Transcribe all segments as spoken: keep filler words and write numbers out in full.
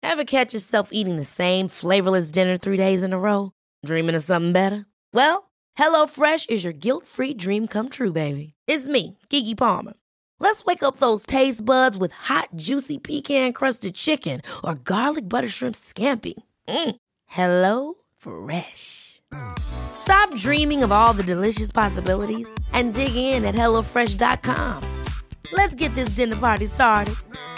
Ever catch yourself eating the same flavorless dinner three days in a row? Dreaming of something better? Well, HelloFresh is your guilt-free dream come true, baby. It's me, Keke Palmer. Let's wake up those taste buds with hot, juicy pecan-crusted chicken or garlic butter shrimp scampi. Mm. Hello Fresh. Stop dreaming of all the delicious possibilities and dig in at hello fresh dot com. Let's get this dinner party started.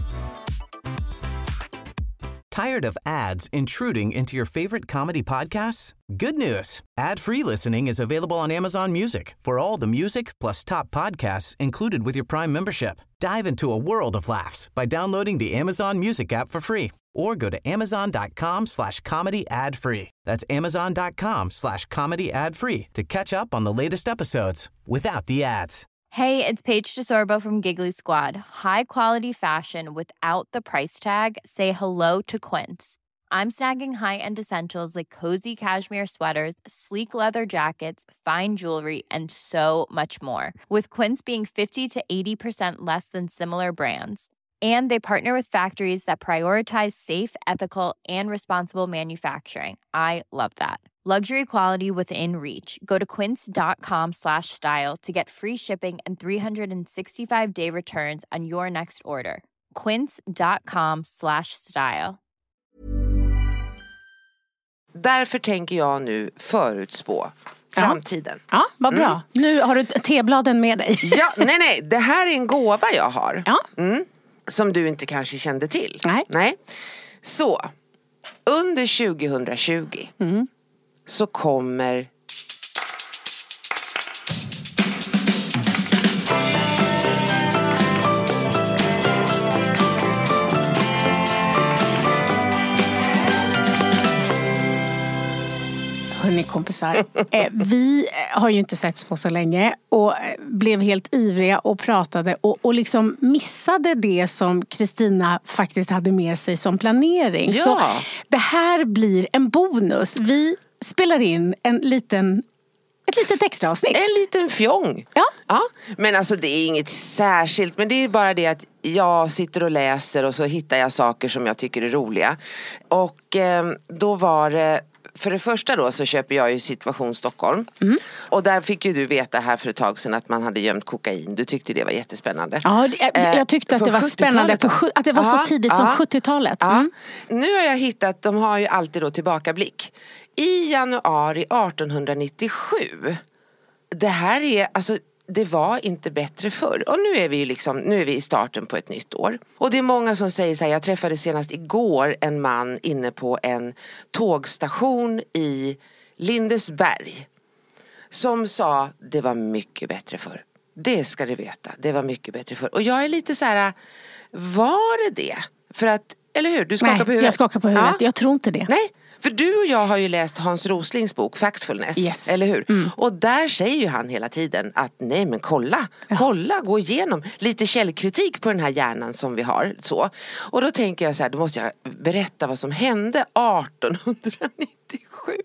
Tired of ads intruding into your favorite comedy podcasts? Good news. Ad-free listening is available on Amazon Music for all the music plus top podcasts included with your Prime membership. Dive into a world of laughs by downloading the Amazon Music app for free or go to amazon.com slash comedy ad free. That's amazon.com slash comedy ad free to catch up on the latest episodes without the ads. Hey, it's Paige DeSorbo from Giggly Squad. High quality fashion without the price tag. Say hello to Quince. I'm snagging high-end essentials like cozy cashmere sweaters, sleek leather jackets, fine jewelry, and so much more. With Quince being fifty to eighty percent less than similar brands. And they partner with factories that prioritize safe, ethical, and responsible manufacturing. I love that. Luxury quality within reach. Go to quince.com slash style to get free shipping and three sixty-five day returns on your next order. Quince.com slash style. Därför tänker jag nu förutspå framtiden. Ja, vad bra. Mm. Nu har du tebladen med dig. Ja, nej, nej. Det här är en gåva jag har. Ja. Mm. Som du inte kanske kände till. Nej. Nej. Så, under tjugo tjugo mm. så kommer... Hörrni kompisar, eh, vi har ju inte setts på så länge och blev helt ivriga och pratade och, och liksom missade det som Kristina faktiskt hade med sig som planering. Ja. Så det här blir en bonus. Vi spelar in en liten, ett litet extra avsnitt. En liten fjong. Ja. Ja. Men alltså det är inget särskilt, men det är bara det att jag sitter och läser och så hittar jag saker som jag tycker är roliga. Och eh, då var det... För det första då så köper jag ju Situation Stockholm. Mm. Och där fick ju du veta här för ett tag sedan att man hade gömt kokain. Du tyckte det var jättespännande. Ja, jag, jag tyckte att det var spännande på, att det var ja, så tidigt som ja, sjuttiotalet. Mm. Ja. Nu har jag hittat, de har ju alltid då tillbakablick. I januari artonhundranittiosju. Det här är, alltså det var inte bättre förr. Och nu är vi ju liksom, nu är vi i starten på ett nytt år. Och det är många som säger så här, jag träffade senast igår en man inne på en tågstation i Lindesberg. Som sa, det var mycket bättre förr. Det ska du veta, det var mycket bättre förr. Och jag är lite så här, var det det? För att, eller hur? Du skakar Nej, på huvudet. jag skakar på huvudet, ja. Jag tror inte det. Nej. För du och jag har ju läst Hans Roslings bok Factfulness, yes. eller hur? Mm. Och där säger ju han hela tiden att nej men kolla, ja. kolla, gå igenom lite källkritik på den här hjärnan som vi har. Så. Och då tänker jag så här, då måste jag berätta vad som hände artonhundranittiosju.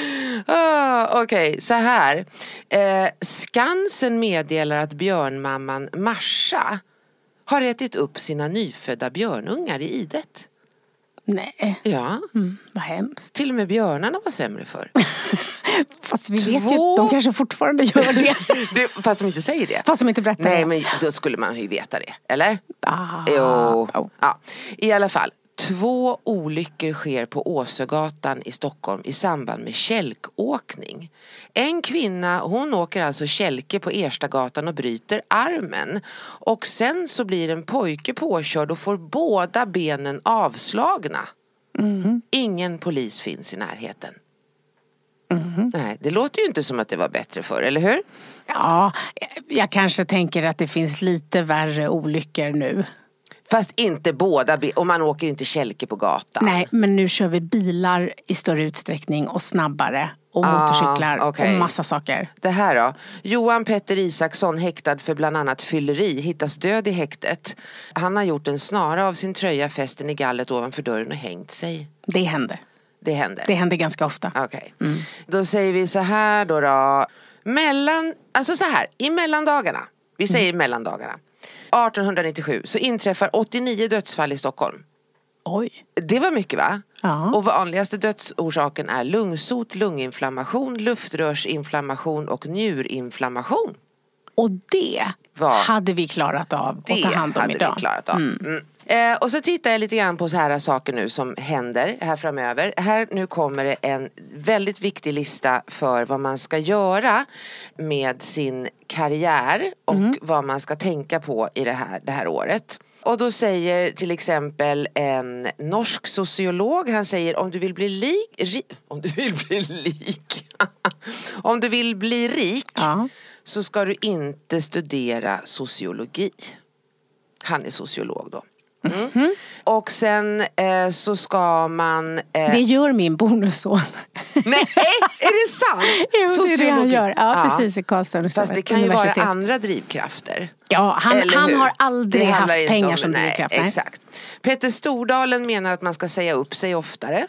Ah, Okej, okay, så här. Eh, Skansen meddelar att björnmamman Marsha har ätit upp sina nyfödda björnungar i idet. Nej. Ja. Mm, vad hemskt. Till och med björnarna var sämre för. Fast vi Två... vet ju att de kanske fortfarande gör det. det. Fast de inte säger det. Fast de inte berättar Nej, det. men då skulle man ju veta det. Eller? Ah. Jo. Oh. Ja. I alla fall. Två olyckor sker på Åsögatan i Stockholm i samband med kälkåkning. En kvinna, hon åker alltså kälke på Erstagatan och bryter armen. Och sen så blir en pojke påkörd och får båda benen avslagna. Mm. Ingen polis finns i närheten. Mm. Nej, det låter ju inte som att det var bättre förr, eller hur? Ja, jag kanske tänker att det finns lite värre olyckor nu. Fast inte båda, och man åker inte kälke på gatan. Nej, men nu kör vi bilar i större utsträckning och snabbare. Och ah, motorcyklar okay. och massa saker. Det här då. Johan Petter Isaksson, häktad för bland annat fylleri, hittas död i häktet. Han har gjort en snara av sin tröja, fästen i gallet ovanför dörren och hängt sig. Det händer. Det händer. Det händer ganska ofta. Okej. Okay. Mm. Då säger vi så här då då. Mellan, alltså så här, i mellandagarna. Vi säger mm. mellandagarna. artonhundranittiosju så inträffar åttionio dödsfall i Stockholm. Oj. Det var mycket, va? Ja. Och vanligaste dödsorsaken är lungsot, lunginflammation, luftrörsinflammation och njurinflammation. Och det var, hade vi klarat av att ta hand om hade idag. Vi klarat av. Mm. Mm. Eh, och så tittar jag lite grann på så här saker nu som händer här framöver. Här nu kommer det en väldigt viktig lista för vad man ska göra med sin karriär och mm. vad man ska tänka på i det här, det här året. Och då säger till exempel en norsk sociolog, han säger om du vill bli lik, ri, om du vill bli lik, om du vill bli rik ja. så ska du inte studera sociologi. Han är sociolog då. Mm. Mm. Och sen eh, så ska man... Eh... Det gör min bonusson. Nej, är det sant? Jo, sociologi. Det är det han gör. Ja, ja. Precis i Karlstad. Fast det kan ju vara andra drivkrafter. Ja, han, han har aldrig haft pengar om, som nej, drivkraft. Nej, exakt. Peter Stordalen menar att man ska säga upp sig oftare.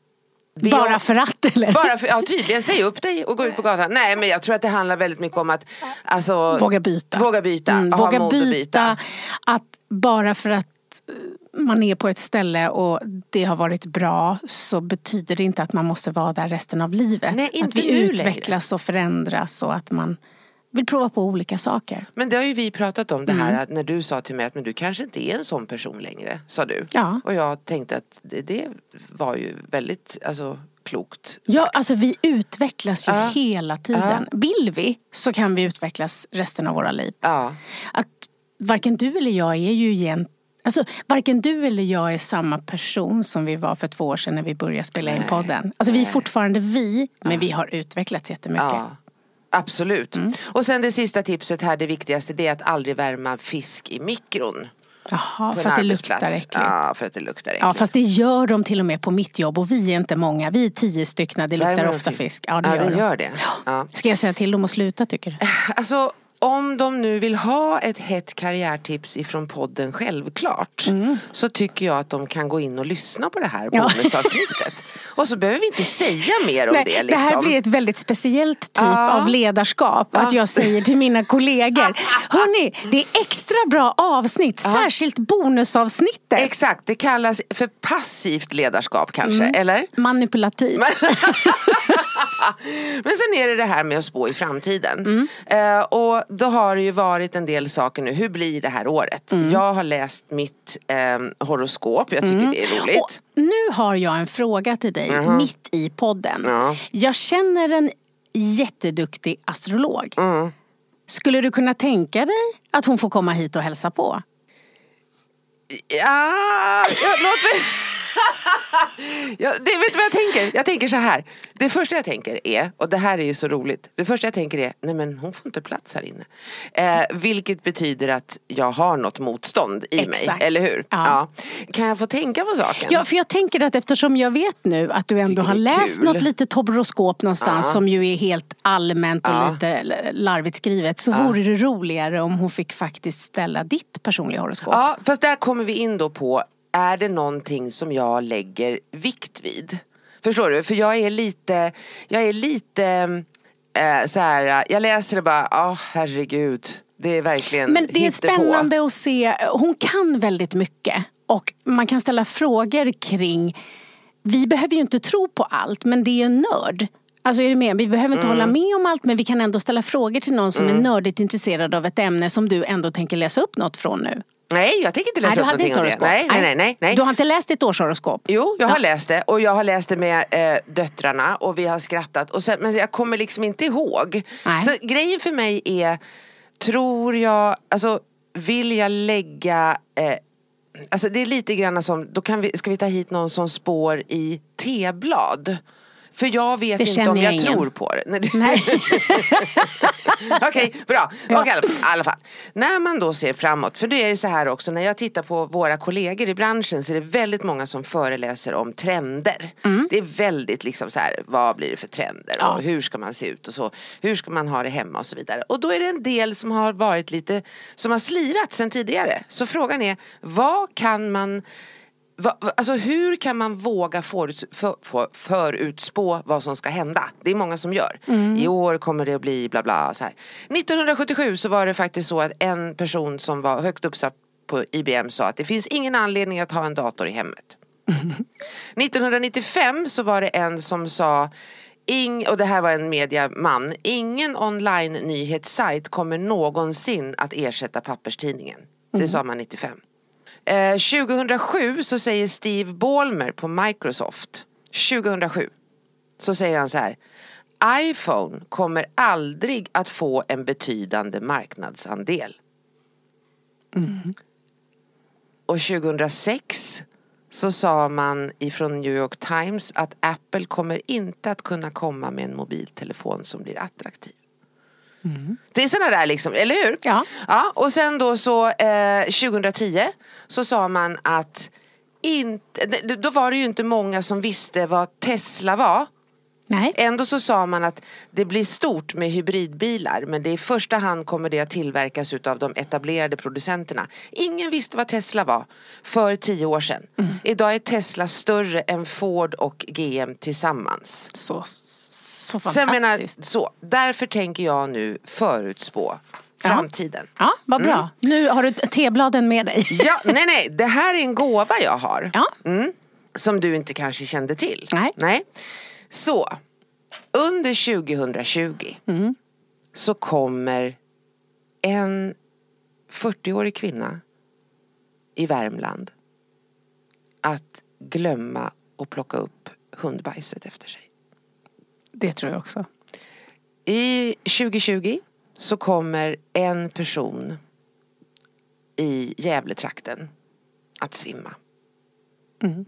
Vi bara har, för att eller? Bara för, ja tydligen, säg upp dig och gå ut på gatan. Nej, men jag tror att det handlar väldigt mycket om att alltså, våga byta. Våga byta. Mm, våga byta, byta. Att bara för att man är på ett ställe och det har varit bra så betyder det inte att man måste vara där resten av livet. Nej, inte att vi nu utvecklas längre. Och förändras och att man vill prova på olika saker. Men det har ju vi pratat om det här mm. att när du sa till mig att men du kanske inte är en sån person längre, sa du. Ja. Och jag tänkte att det, det var ju väldigt alltså, klokt sagt. Ja, alltså vi utvecklas ju ja. hela tiden. Ja. Vill vi så kan vi utvecklas resten av våra liv. Ja. Att varken du eller jag är ju igen Alltså, varken du eller jag är samma person som vi var för två år sedan när vi började spela in podden. Alltså vi är fortfarande vi, men ja. vi har utvecklats jättemycket. Ja, absolut. Mm. Och sen det sista tipset här, det viktigaste, det är att aldrig värma fisk i mikron. Jaha, för att det luktar äckligt. Ja, för att det luktar äckligt. Ja, fast det gör de till och med på mitt jobb och vi är inte många. Vi är tio stycken, det luktar Värmer ofta fisk. fisk. Ja, det, ja, gör, det de. gör det. Ja. Ska jag säga till dem att sluta, tycker du? Alltså... Om de nu vill ha ett hett karriärtips ifrån podden självklart mm. så tycker jag att de kan gå in och lyssna på det här bonusavsnittet. Ja. Och så behöver vi inte säga mer om Nej, det. Liksom. Det här blir ett väldigt speciellt typ ja. av ledarskap. Ja. Att jag säger till mina kollegor, hörni, det är extra bra avsnitt, ja. särskilt bonusavsnittet. Exakt, det kallas för passivt ledarskap kanske, mm. eller? Manipulativt. Men sen är det det här med att spå i framtiden. Mm. Uh, och då har det ju varit en del saker nu. Hur blir det här året? Mm. Jag har läst mitt um, horoskop. Jag tycker mm. det är roligt. Och nu har jag en fråga till dig mm. mitt i podden. Ja. Jag känner en jätteduktig astrolog. Mm. Skulle du kunna tänka dig att hon får komma hit och hälsa på? Ja, ja låt mig... ja, det, vet du vad jag tänker? Jag tänker så här. Det första jag tänker är, och det här är ju så roligt. Det första jag tänker är, nej men hon får inte plats här inne. Eh, vilket betyder att jag har något motstånd i Exakt. mig, eller hur? Ja. Ja. Kan jag få tänka på saken? Ja, för jag tänker att eftersom jag vet nu att du ändå har läst kul. något litet horoskop någonstans ja. som ju är helt allmänt och ja. lite larvigt skrivet, så ja. vore det roligare om hon fick faktiskt ställa ditt personliga horoskop. Ja, fast där kommer vi in då på, är det någonting som jag lägger vikt vid? Förstår du? För jag är lite, jag är lite äh, så här, jag läser det bara, ja oh, herregud, det är verkligen Men det är spännande på. att se, hon kan väldigt mycket och man kan ställa frågor kring, vi behöver ju inte tro på allt, men det är en nörd. Alltså är du med? Vi behöver inte mm. hålla med om allt, men vi kan ändå ställa frågor till någon som mm. är nördigt intresserad av ett ämne som du ändå tänker läsa upp något från nu. Nej, jag tänker inte läsa nej, upp någonting om det. Nej, nej, nej, nej, nej. Du har inte läst ditt årshoroskop? Jo, jag har ja. läst det. Och jag har läst det med eh, döttrarna. Och vi har skrattat. Och sen, men jag kommer liksom inte ihåg. Nej. Så grejen för mig är, tror jag, alltså vill jag lägga... Eh, alltså det är lite grann som, då kan vi, ska vi ta hit någon som spår i teblad. För jag vet det inte om jag, jag tror på det. Nej. Nej. Okej, okay, bra. Ja. Okay, i alla fall. När man då ser framåt, för det är så här också, när jag tittar på våra kollegor i branschen så är det väldigt många som föreläser om trender. Mm. Det är väldigt liksom så här, vad blir det för trender ja. och hur ska man se ut och så. Hur ska man ha det hemma och så vidare. Och då är det en del som har varit lite, som har slirat sedan tidigare. Så frågan är, vad kan man... Va, alltså hur kan man våga förut, för, för, förutspå vad som ska hända? Det är många som gör. Mm. I år kommer det att bli bla bla så här. nittonhundrasjuttiosju så var det faktiskt så att en person som var högt uppsatt på I B M sa att det finns ingen anledning att ha en dator i hemmet. nittonhundranittiofem så var det en som sa, ing, och det här var en mediaman, ingen online-nyhetssajt kommer någonsin att ersätta papperstidningen. Det mm. sa man nittiofem. Eh, tjugohundrasju så säger Steve Ballmer på Microsoft, tjugohundrasju så säger han så här: iPhone kommer aldrig att få en betydande marknadsandel. Mm. Och tjugohundrasex så sa man ifrån New York Times att Apple kommer inte att kunna komma med en mobiltelefon som blir attraktiv. Mm. Det är sådana där liksom, eller hur? Ja. Ja, och sen då så eh, tjugohundratio så sa man att inte, då var det ju inte många som visste vad Tesla var. Nej. Ändå så sa man att det blir stort med hybridbilar, men det i första hand kommer det att tillverkas av de etablerade producenterna. Ingen visste vad Tesla var för tio år sedan. Mm. Idag är Tesla större än Ford och G M tillsammans. Så, så fantastiskt. Så jag menar, så, därför tänker jag nu förutspå framtiden. Ja, ja vad bra. Mm. Nu har du tebladen med dig. Ja, nej, nej. Det här är en gåva jag har. Ja. Mm, som du inte kanske kände till. Nej. Nej. Så, under tjugohundratjugo mm. så kommer en fyrtioårig kvinna i Värmland att glömma och plocka upp hundbajset efter sig. Det tror jag också. I tjugohundratjugo så kommer en person i Gävletrakten att svimma. Mm.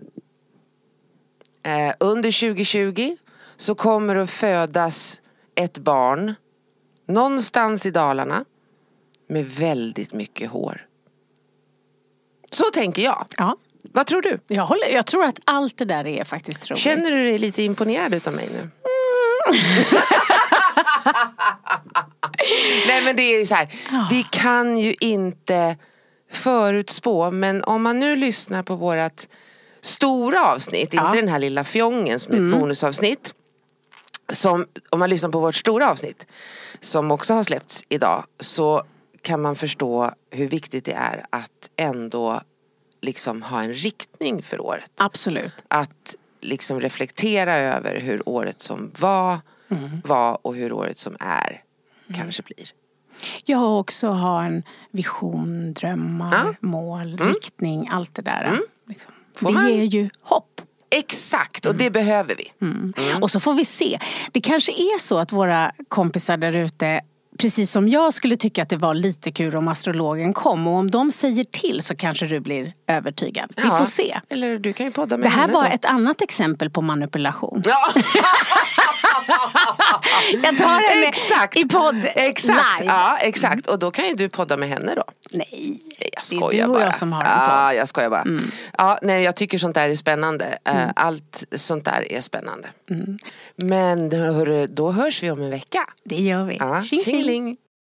Eh, under tjugohundratjugo så kommer det att födas ett barn någonstans i Dalarna med väldigt mycket hår. Så tänker jag. Ja. Vad tror du? Jag, håller, jag tror att allt det där är faktiskt troligt. Känner du dig lite imponerad utav mig nu? Mm. Nej, men det är ju så här. Ja. Vi kan ju inte förutspå, men om man nu lyssnar på vårat stora avsnitt, ja. Inte den här lilla fjongen som är ett mm. bonusavsnitt, som, om man lyssnar på vårt stora avsnitt som också har släppts idag, så kan man förstå hur viktigt det är att ändå liksom ha en riktning för året. Absolut. Att liksom reflektera över hur året som var mm. var och hur året som är mm. kanske blir. Jag också ha en vision, drömmar, ja. mål, mm. riktning, allt det där. Mm. Liksom. Det man... ger ju hopp. Exakt, och det mm. behöver vi. Mm. Mm. Och så får vi se. Det kanske är så att våra kompisar där ute, precis som jag, skulle tycka att det var lite kul om astrologen kom. Och om de säger till så kanske du blir övertygad. Ja. Vi får se. Eller du kan ju podda med Det här henne var då. Ett annat exempel på manipulation. Ja. Jag tar den exakt. i podd exakt. live. Ja, exakt. Och då kan ju du podda med henne då. Nej, jag skojar det är du och bara. jag som har en podd. Ja, jag skojar bara. Mm. Ja, nej, jag tycker sånt där är spännande. Mm. Allt sånt där är spännande. Mm. Men hörru, då hörs vi om en vecka. Det gör vi. Ja, tjing, tjing.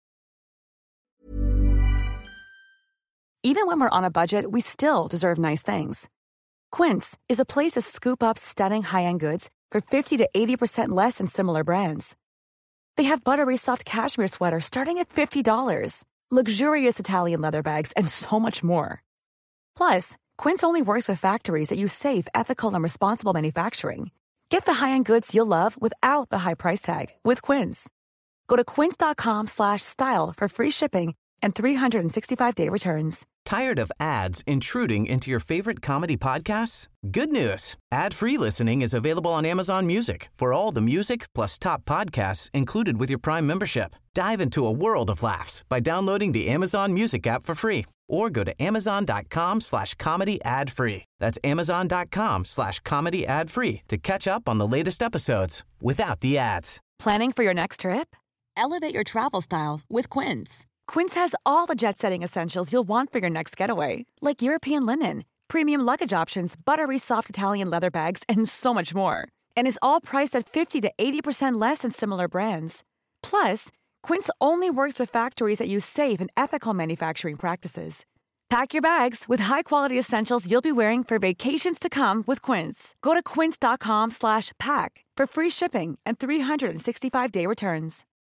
Even when we're on a budget, we still deserve nice things. Quince is a place to scoop up stunning high-end goods for fifty to eighty percent less than similar brands. They have buttery soft cashmere sweaters starting at fifty dollars, luxurious Italian leather bags, and so much more. Plus, Quince only works with factories that use safe, ethical, and responsible manufacturing. Get the high-end goods you'll love without the high price tag with Quince. Go to quince.com slash style for free shipping and three sixty-five day returns. Tired of ads intruding into your favorite comedy podcasts? Good news. Ad-free listening is available on Amazon Music for all the music plus top podcasts included with your Prime membership. Dive into a world of laughs by downloading the Amazon Music app for free or go to amazon.com slash comedy ad free. That's amazon.com slash comedy ad free to catch up on the latest episodes without the ads. Planning for your next trip? Elevate your travel style with Quince. Quince has all the jet-setting essentials you'll want for your next getaway, like European linen, premium luggage options, buttery soft Italian leather bags, and so much more. And is all priced at fifty to eighty percent less than similar brands. Plus, Quince only works with factories that use safe and ethical manufacturing practices. Pack your bags with high-quality essentials you'll be wearing for vacations to come with Quince. Go to quince.com slash pack for free shipping and three sixty-five day returns.